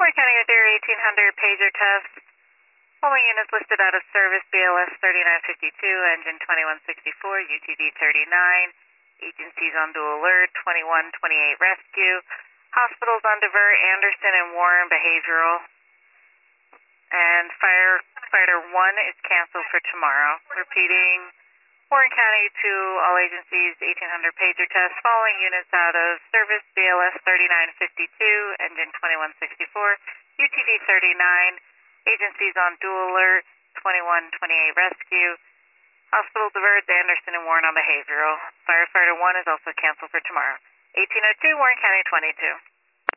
Warren County Air 1800 pager test. Following units listed out of service: BLS 3952, engine 2164, UTV 39. Agencies on dual alert: 2128 rescue. Hospitals on divert: Anderson and Warren behavioral. And firefighter 1 is canceled for tomorrow. Repeating, Warren County to all agencies, 1800 pager test. Following units out of service: BLS 3952, engine 2164, UTV 39. Agencies on dual alert: 2128 rescue. Hospital diverts: Anderson and Warren on behavioral. Firefighter 1 is also canceled for tomorrow. 1802, Warren County 22.